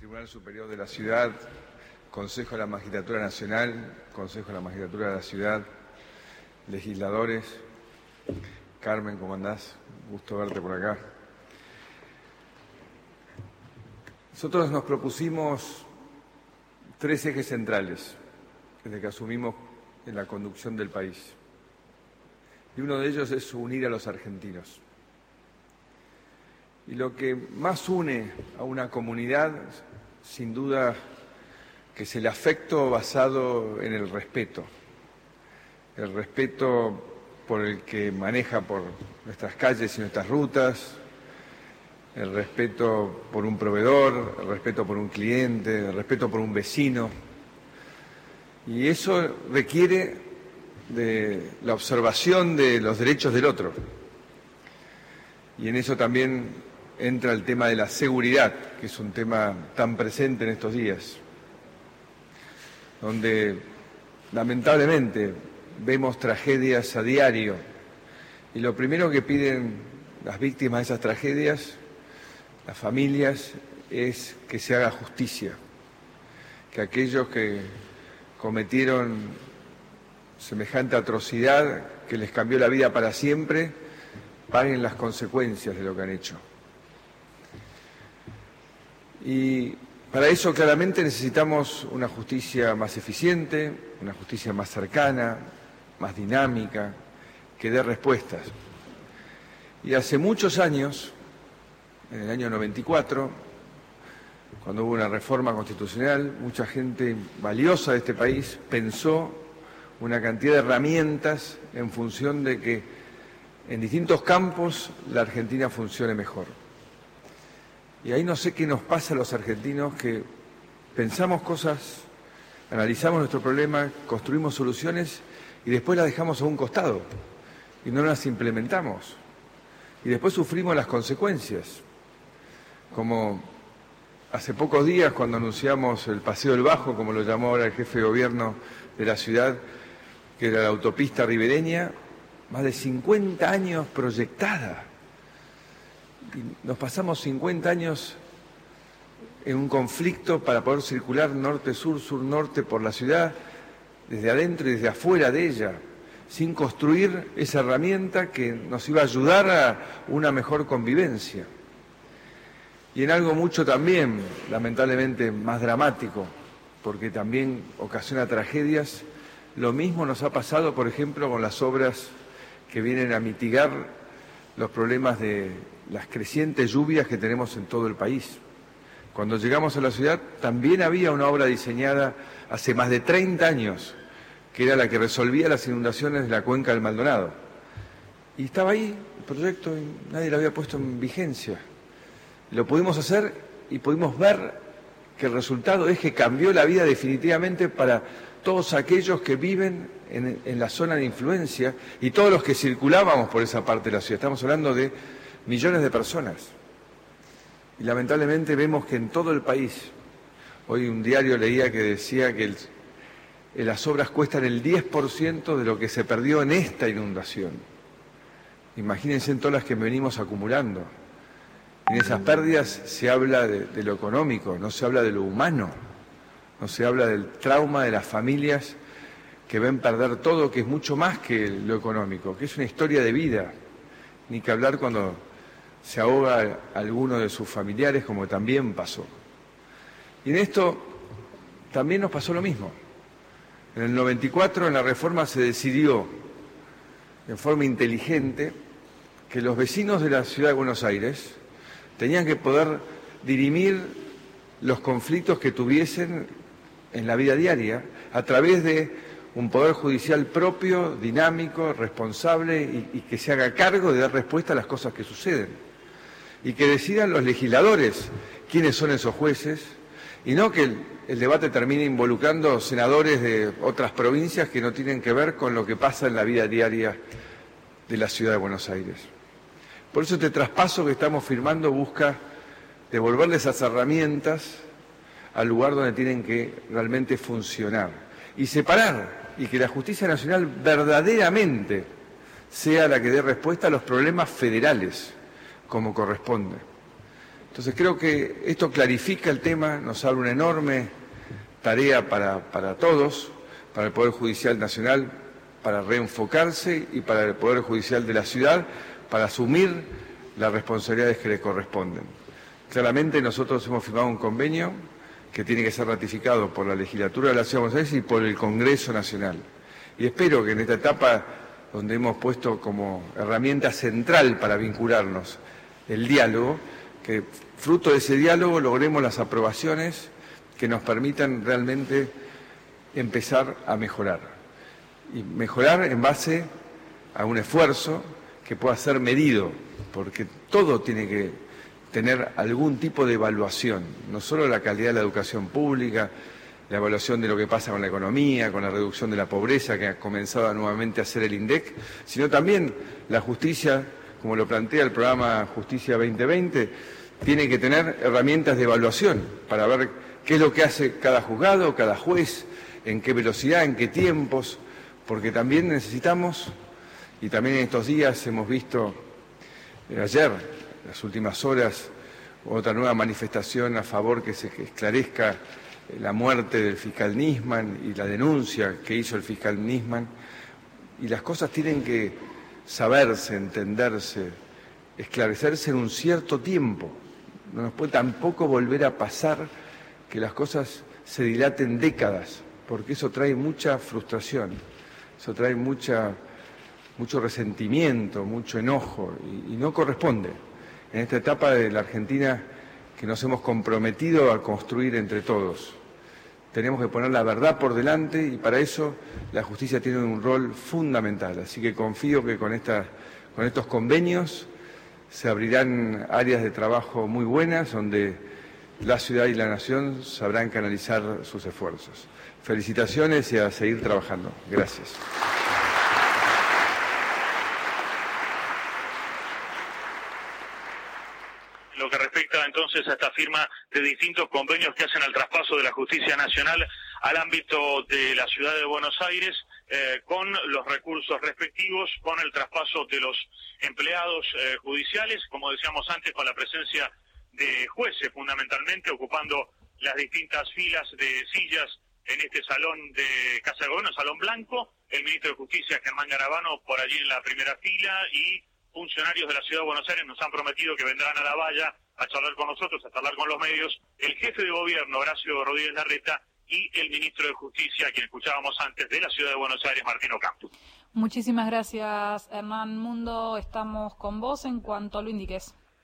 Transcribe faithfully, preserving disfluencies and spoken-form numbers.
Tribunal Superior de la Ciudad, Consejo de la Magistratura Nacional, Consejo de la Magistratura de la Ciudad, legisladores. Carmen, ¿cómo andás? Gusto verte por acá. Nosotros nos propusimos tres ejes centrales desde que asumimos en la conducción del país. Y uno de ellos es unir a los argentinos. Y lo que más une a una comunidad, sin duda, que es el afecto basado en el respeto. El respeto por el que maneja por nuestras calles y nuestras rutas, el respeto por un proveedor, el respeto por un cliente, el respeto por un vecino. Y eso requiere de la observación de los derechos del otro. Y en eso también entra el tema de la seguridad, que es un tema tan presente en estos días, donde lamentablemente vemos tragedias a diario y lo primero que piden las víctimas de esas tragedias, las familias, es que se haga justicia, que aquellos que cometieron semejante atrocidad que les cambió la vida para siempre paguen las consecuencias de lo que han hecho. Y para eso claramente necesitamos una justicia más eficiente, una justicia más cercana, más dinámica, que dé respuestas. Y hace muchos años, en el año noventa y cuatro, cuando hubo una reforma constitucional, mucha gente valiosa de este país pensó una cantidad de herramientas en función de que en distintos campos la Argentina funcione mejor. Y ahí no sé qué nos pasa a los argentinos, que pensamos cosas, analizamos nuestro problema, construimos soluciones y después las dejamos a un costado y no las implementamos. Y después sufrimos las consecuencias. Como hace pocos días cuando anunciamos el Paseo del Bajo, como lo llamó ahora el jefe de gobierno de la ciudad, que era la autopista ribereña, más de cincuenta años proyectada. Y nos pasamos cincuenta años en un conflicto para poder circular norte-sur, sur-norte por la ciudad, desde adentro y desde afuera de ella, sin construir esa herramienta que nos iba a ayudar a una mejor convivencia. Y en algo mucho también, lamentablemente, más dramático, porque también ocasiona tragedias, lo mismo nos ha pasado, por ejemplo, con las obras que vienen a mitigar los problemas de las crecientes lluvias que tenemos en todo el país. Cuando llegamos a la ciudad también había una obra diseñada hace más de treinta años, que era la que resolvía las inundaciones de la cuenca del Maldonado. Y estaba ahí el proyecto y nadie lo había puesto en vigencia. Lo pudimos hacer y pudimos ver que el resultado es que cambió la vida definitivamente para todos aquellos que viven en, en la zona de influencia y todos los que circulábamos por esa parte de la ciudad. Estamos hablando de millones de personas. Y lamentablemente vemos que en todo el país, hoy un diario leía que decía que el, las obras cuestan el diez por ciento de lo que se perdió en esta inundación. Imagínense en todas las que venimos acumulando. En esas pérdidas se habla de, de lo económico, no se habla de lo humano, no se habla del trauma de las familias que ven perder todo, que es mucho más que lo económico, que es una historia de vida. Ni que hablar cuando se ahoga alguno de sus familiares, como también pasó. Y en esto también nos pasó lo mismo. En el noventa y cuatro, en la reforma, se decidió, en forma inteligente, que los vecinos de la ciudad de Buenos Aires tenían que poder dirimir los conflictos que tuviesen en la vida diaria a través de un poder judicial propio, dinámico, responsable y, y que se haga cargo de dar respuesta a las cosas que suceden. Y que decidan los legisladores quiénes son esos jueces y no que el, el debate termine involucrando senadores de otras provincias que no tienen que ver con lo que pasa en la vida diaria de la ciudad de Buenos Aires. Por eso este traspaso que estamos firmando busca devolverle esas herramientas al lugar donde tienen que realmente funcionar y separar, y que la justicia nacional verdaderamente sea la que dé respuesta a los problemas federales, como corresponde. Entonces creo que esto clarifica el tema, nos abre una enorme tarea para, para todos, para el Poder Judicial Nacional, para reenfocarse y para el Poder Judicial de la ciudad, para asumir las responsabilidades que le corresponden. Claramente nosotros hemos firmado un convenio que tiene que ser ratificado por la legislatura de la Ciudad de Buenos Aires y por el Congreso Nacional. Y espero que en esta etapa, donde hemos puesto como herramienta central para vincularnos el diálogo, que fruto de ese diálogo logremos las aprobaciones que nos permitan realmente empezar a mejorar. Y mejorar en base a un esfuerzo que pueda ser medido, porque todo tiene que tener algún tipo de evaluación, no solo la calidad de la educación pública, la evaluación de lo que pasa con la economía, con la reducción de la pobreza que ha comenzado nuevamente a hacer el INDEC, sino también la justicia, como lo plantea el programa Justicia veinte veinte, tiene que tener herramientas de evaluación para ver qué es lo que hace cada juzgado, cada juez, en qué velocidad, en qué tiempos, porque también necesitamos, y también en estos días hemos visto, eh, ayer, las últimas horas, otra nueva manifestación a favor que se esclarezca la muerte del fiscal Nisman y la denuncia que hizo el fiscal Nisman. Y las cosas tienen que saberse, entenderse, esclarecerse en un cierto tiempo. No nos puede tampoco volver a pasar que las cosas se dilaten décadas, porque eso trae mucha frustración, eso trae mucha, mucho resentimiento, mucho enojo, y, y no corresponde. En esta etapa de la Argentina que nos hemos comprometido a construir entre todos. Tenemos que poner la verdad por delante y para eso la justicia tiene un rol fundamental. Así que confío que con, esta, con estos convenios se abrirán áreas de trabajo muy buenas donde la ciudad y la nación sabrán canalizar sus esfuerzos. Felicitaciones y a seguir trabajando. Gracias. Lo que respecta entonces a esta firma de distintos convenios que hacen al traspaso de la justicia nacional al ámbito de la ciudad de Buenos Aires, eh, con los recursos respectivos, con el traspaso de los empleados eh, judiciales, como decíamos antes, con la presencia de jueces fundamentalmente, ocupando las distintas filas de sillas en este salón de Casa de Gobierno, Salón Blanco, el ministro de Justicia, Germán Garabano, por allí en la primera fila, y funcionarios de la Ciudad de Buenos Aires nos han prometido que vendrán a la valla a charlar con nosotros, a charlar con los medios, el jefe de gobierno, Horacio Rodríguez Larreta, y el ministro de Justicia, a quien escuchábamos antes, de la Ciudad de Buenos Aires, Martín Ocampo. Muchísimas gracias, Hernán Mundo. Estamos con vos en cuanto lo indiques.